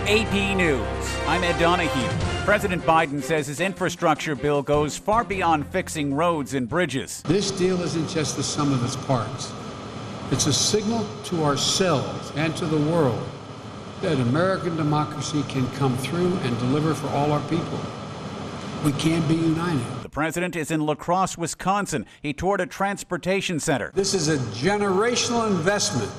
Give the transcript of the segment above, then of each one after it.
AP News. I'm Ed Donahue. President Biden says his infrastructure bill goes far beyond fixing roads and bridges. This deal isn't just the sum of its parts. It's a signal to ourselves and to the world that American democracy can come through and deliver for all our people. We can be united. The president is in La Crosse, Wisconsin. He toured a transportation center. This is a generational investment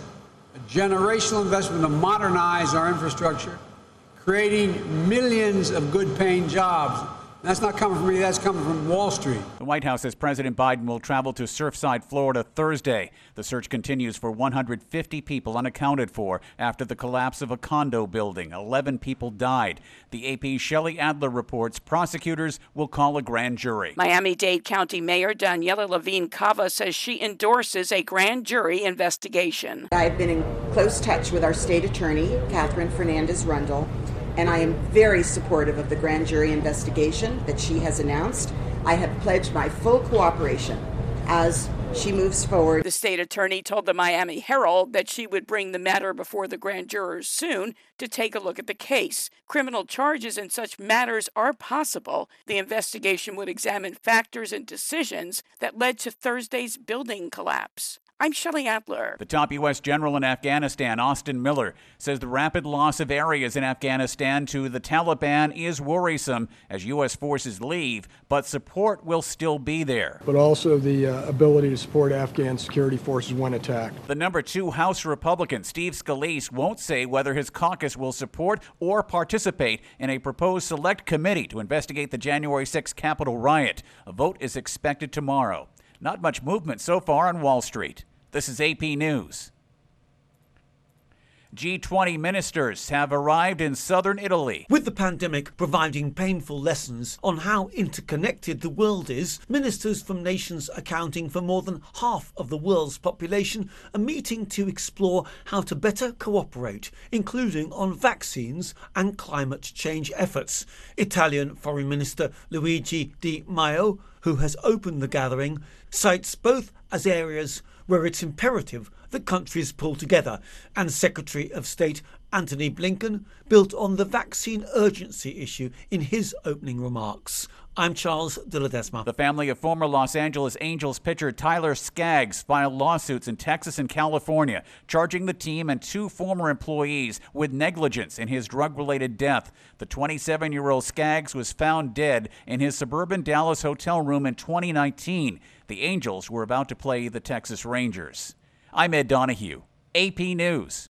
to modernize our infrastructure, creating millions of good-paying jobs. That's not coming from me, that's coming from Wall Street. The White House says President Biden will travel to Surfside, Florida Thursday. The search continues for 150 people unaccounted for after the collapse of a condo building. 11 people died. The AP's Shelley Adler reports prosecutors will call a grand jury. Miami-Dade County Mayor Daniela Levine Cava says she endorses a grand jury investigation. I've been in close touch with our state attorney, Catherine Fernandez-Rundle, and I am very supportive of the grand jury investigation that she has announced. I have pledged my full cooperation as she moves forward. The state attorney told the Miami Herald that she would bring the matter before the grand jurors soon to take a look at the case. Criminal charges in such matters are possible. The investigation would examine factors and decisions that led to Thursday's building collapse. I'm Shelley Adler. The top U.S. general in Afghanistan, Austin Miller, says the rapid loss of areas in Afghanistan to the Taliban is worrisome as U.S. forces leave, but support will still be there. But also the ability to support Afghan security forces when attacked. The number 2 House Republican, Steve Scalise, won't say whether his caucus will support or participate in a proposed select committee to investigate the January 6th Capitol riot. A vote is expected tomorrow. Not much movement so far on Wall Street. This is AP News. G20 ministers have arrived in southern Italy. With the pandemic providing painful lessons on how interconnected the world is, ministers from nations accounting for more than half of the world's population are meeting to explore how to better cooperate, including on vaccines and climate change efforts. Italian Foreign Minister Luigi Di Maio, who has opened the gathering, cites both as areas where it's imperative that countries pull together, and Secretary of State Antony Blinken built on the vaccine urgency issue in his opening remarks. I'm Charles de Ledesma. The family of former Los Angeles Angels pitcher Tyler Skaggs filed lawsuits in Texas and California, charging the team and 2 former employees with negligence in his drug-related death. The 27-year-old Skaggs was found dead in his suburban Dallas hotel room in 2019. The Angels were about to play the Texas Rangers. I'm Ed Donahue, AP News.